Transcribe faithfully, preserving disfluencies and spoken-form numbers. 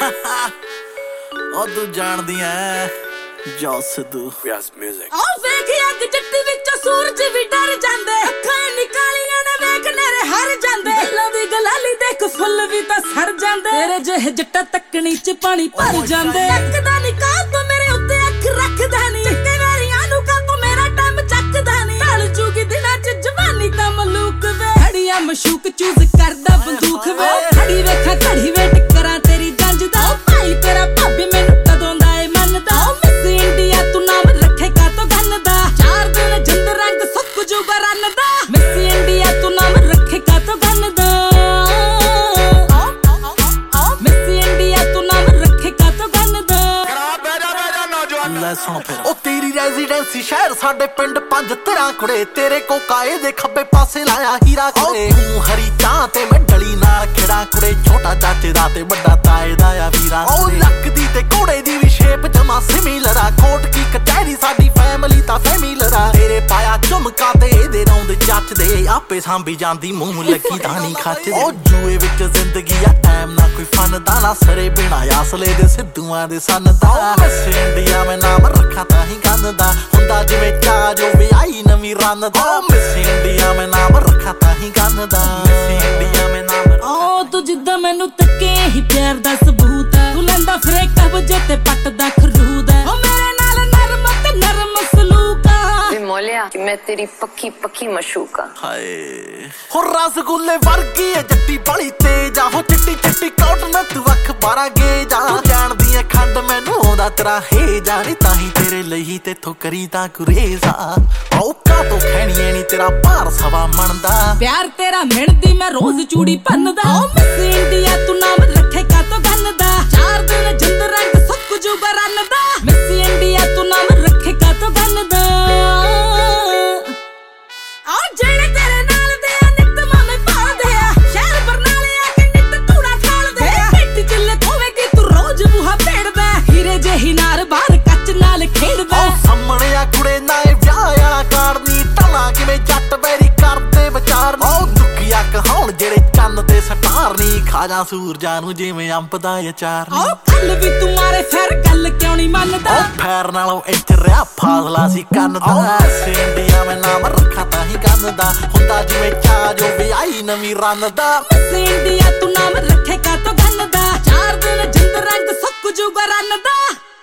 ਉਹ ਤੂੰ ਜਾਣਦੀ ਐ ਜੋ ਸਿੱਧੂ ਯਸ ਮਿਊਜ਼ਿਕ। ਉਹ ਵੇਖ ਅੱਗ ਜੱਟੀ ਵਿੱਚੋਂ ਸੂਰਜ ਵੀ ਡਰ ਜਾਂਦੇ, ਅੱਖਾਂ ਨਿਕਾਲੀਆਂ ਨੇ ਵੇਖ ਨੇਰੇ ਹਰ ਜਾਂਦੇ, ਦਿਲਾਂ ਦੀ ਗਲਾਲੀ ਦੇਖ ਫੁੱਲ ਵੀ ਤਾਂ ਸੜ ਜਾਂਦੇ, ਤੇਰੇ ਜਿਹੇ ਜੱਟਾ ਤੱਕਣੀ ਚ ਪਾਣੀ ਭਰ ਜਾਂਦੇ। ਅੱਖਦਾ ਨੀ ਕਾਹ ਤੂੰ ਮੇਰੇ ਉੱਤੇ ਅੱਖ ਰੱਖਦਾ ਨੀ, ਚੱਕੇ ਵਾਰੀਆਂ ਨੂੰ ਕਾਹ ਤੂੰ ਮੇਰਾ ਟਾਈਮ ਚੱਕਦਾ ਨੀ, ਢਲ ਜੂਗੀ ਦਿਨਾਂ ਚ ਜਵਾਨੀ ਤਾਂ ਮਲੂਕ ਵੇ, ਖੜੀਆਂ ਮਸ਼ੂਕ ਚੂਜ਼ ਕਰਦਾ ਬੰਦੂਕ ਵੇ, ਖੜੀ ਵੇਖਾਂ ਘੜੀ ਵੇਟ ਕਰਾਂ ਤੇਰੀ ਜੰਜ ਦਾ, ਭਾਈ ਤੇਰਾ ਭਾਬੀ ਮੈਨੂੰ ਕਦੋਂ ਦਾ ਏ ਮੰਨਦਾ, ਮਿਸ ਇੰਡੀਆ ਤੂੰ ਨਾਮ ਰੱਖੇਗਾ ਤੋ ਗੰਨ ਦਾ, ਚਾਰ ਦਿਨ ਜਿੰਦ ਰੰਗ ਸੁੱਕ ਜੂਗਾ ਰੰਨ ਦਾ, ਮਿਸ ਇੰਡੀਆ ਤੂੰ ਨਾਮ ਰੱਖੇਗਾ ਤੋ ਗੰਨ ਦਾ, ਮਿਸ ਇੰਡੀਆ ਤੂੰ ਨਾਮ ਰੱਖੇਗਾ ਤੋ ਗੰਨ ਦਾ। ਲੈ ਸੁਣ ਫਿਰ ਉਹ ਤੇਰੀ ਰੈਜ਼ੀਡੈਂਸੀ ਸ਼ਹਿਰ ਸਾਡੇ ਪਿੰਡ ਪੰਜ ਤੇਰਾ ਕੁੜੇ, ਤੇਰੇ ਕੋਕਾਏ ਦੇ ਖੱਬੇ ਪਾਸੇ ਲਾਇਆ ਹੀਰਾ ਕੁੜੇ, ਤੂੰ ਹਰੀ ਚਾਹ ਤੇ ਮੈਂ ਡਲੀ ਨਾਲ ਖੇੜਾ ਕੁੜੇ, ਛੋਟਾ ਚਾਚੇ ਦਾ ਤੇ ਵੱਡਾ ਤਾਏ ਦਾ ਆ ਵੀਰਾ, ਉਹ ਲੱਕ ਦੀ ਤੇ ਘੋੜੇ ਦੀ ਵੀ ਸ਼ੇਪ ਜਮਾ ਸਿਮਿਲਰ ਆ, ਕੋਟ ਕੀ ਕਚਹਿਰੀ ਸਾਡੀ ਫੈਮਿਲੀ ਤਾਂ ਫੈਮਿਲਰ ਆ, ਤੇਰੇ ਪਾਇਆ ਝੁਮਕਾ ਤੇ ਇਹਦੇ ਰੌਂਦ ਜੱਚਦੇ, ਆਪੇ ਸਾਂਭੀ ਜਾਂਦੀ ਮੂੰਹ ਲੱਗੀ ਤਾਂ ਨਹੀਂ ਖੱਚਦੇ, ਉਹ ਜੂਏ ਵਿੱਚ ਜ਼ਿੰਦਗੀ ਆ ਟਾਈਮ ਨਾ ਕੋਈ ਫਨ ਦਾ, ਨਾ ਸਰੇ ਬਿਨਾ ਆਸਲੇ ਦੇ ਸਿੱਧੂਆਂ ਦੇ ਸੰਨ ਦਾ, ਮਿਸ ਇੰਡੀਆ ਮੈਂ ਨਾਮ ਰੱਖਾਂ ਤਾਂ ਹੀ ਗੰਨ ਦਾ, ਹੁੰਦਾ ਜਿਵੇਂ ਚਾਹ ਜੋ ਵਿਆਹੀ ਨਵੀਂ ਰੰਨ ਦਾ, ਮਿਸ ਇੰਡੀਆ ਮੈਂ ਨਾਮ ਰੱਖਾਂ ਤਾਂ ਹੀ ਗੰਨ ਦਾ, ਮਿਸ ਇੰਡੀਆ ਮੈਂ ਨਾਮ ਓ ਤੂੰ ਜਿੱਦਾਂ ਮੈਨੂੰ ਤੱਕੇ ਹੀ ਪਿਆਰ ਦਾ ਸਬੂਤ ਹੈ, ਤੂੰ ਲੈਂਦਾ ਫਿਰੇ ਕਬਜੇ ਤੇ ਪੱਟਦਾ ਖਰੂਦ ਹੈ, ਓ ਮੇਰੇ ਨਾਲ ਨਰਮ ਤੇ ਨਰਮ ਸਲੂਕ ਆ, ਵੇ ਮੋਲਿਆ ਕਿ ਮੈਂ ਤੇਰੀ ਪੱਕੀ ਪੱਕੀ ਮਸ਼ੂਕ ਆ, ਹਾਏ ਹੋ ਰਸਗੁੱਲੇ ਵਰਗੀ ਏ ਜੱਟੀ ਬੜੀ ਤੇਜ ਆ, ਹੋ ਚਿੱਟੀ ਚਿੱਟੀ ਕੋਟ ਨਾ ਤੂੰ ਅੱਖ ਬਾਰਾਂ ਗੇ ਜਾ, ਜਾਣਦੀ ਐ ਖੰਡ ਮੈਨੂੰ ਆਉਂਦਾ ਤੇਰਾ ਹੇ ਜਾਣੀ, ਤਾਂ ਹੀ ਤੇਰੇ ਲਈ ਤੇਥੋਂ ਕਰੀ ਤਾਂ ਗੁਰੇਜ਼ਾ, ਔਕਾ ਤੋਂ ਖੈਣੀਏ ਨੀ ਤੇਰਾ ਭਾਰ ਸਵਾ ਮਣਦਾ, ਪਿਆਰ ਤੇਰਾ ਮਿਣਦੀ ਮੈਂ ਰੋਜ਼ ਚੂੜੀ ਭੰਨਦਾ, ਓ ਮਿਸ ਇੰਡੀਆ ਤੂੰ ਨਾਮ ਰੱਖੇਗਾ ਤੋ ਗੰਨ ਦਾ, ਚਾਰ ਦਿਨ ਜਿੰਦ ਰੰਗ ਸੁੱਕ ਜੂਗਾ ਰੰਨ ਦਾ, ਮਿਸ ਇੰਡੀਆ ਤੂੰ ਨਾਮ ਰੱਖੇਗਾ ਤੋ ਗੰਨ ਦਾ, ਆ ਜਿਹੜੇ ਤੇਰੇ ਨਾਲ ਦੇ ਆ ਨਿੱਤ ਮਾਮੇ ਭਾਲਦੇ ਆ, ਸ਼ਹਿਰ ਬਰਨਾਲੇ ਆ ਕੇ ਨਿੱਤ ਕੂੜਾ ਖਾਲਦੇ ਆ, ਪਿੱਠ ਚੱਲੇ ਖੋਵੇਗੀ ਤੂੰ ਰੋਜ਼ ਬੂਹਾ ਭੇੜਦਾ, ਹੀਰੇ ਜਿਹੀ ਨਾਰ ਬਾਹਰ ਕੱਚ ਨਾਲ ਖੇਡਦਾ, ਉਹ ਸਾਹਮਣੇ ਆ ਕੁੜੇ ਨਾ ਇਹ ਵਿਆਹ ਵਾਲਾ ਕਾਰਨੀ, ਟਲਾ ਕਿਵੇਂ ਜੱਟ ਬੈਰੀ ਕਰਦੇ ਵਿਚਾਰ, ਉਹ ਦੁਖੀਆ ਕਹਾਉਣ ਜਿਹੜੇ ਚੰਨ ਤੇ ਸਟਾਰ ਨੀ, ਖਾ ਜਾ ਸੂਰਜਾਂ ਨੂੰ ਜਿਵੇਂ ਅੰਬ ਦਾ ਅਚਾਰ ਨੀ, ਉਹ ਕੱਲ ਵੀ ਤੂੰ ਮਾਰੇ ਫਿਰ ਗੱਲ ਕਿਉਂ ਨਹੀਂ ਮੰਨਦਾ, ਉਹ ਫੈਰ ਨਾਲੋਂ ਇੱਥੇ ਰਿਹਾ ਫਾਸਲਾ ਸੀ ਕੰਨ ਦਾ, ਮਿਸ ਇੰਡੀਆ ਮੈਂ ਨਾਮ ਰੱਖਾਂ ਤਾਂ ਹੀ ਗੰਨ ਦਾ, ਹੁੰਦਾ ਜਿਵੇਂ ਚਾਹ ਜੋ ਵਿਆਹੀ ਨਵੀਂ ਰੰਨ ਦਾ, ਮਿਸ ਇੰਡੀਆ ਤੂੰ ਨਾਮ ਰੱਖੇਗਾ ਤੋ ਗੰਨ ਦਾ, ਚਾਰ ਦਿਨ ਜਿੰਦ ਰੰਗ ਸੁੱਕ ਜੂਗਾ ਰੰਨ ਦਾ।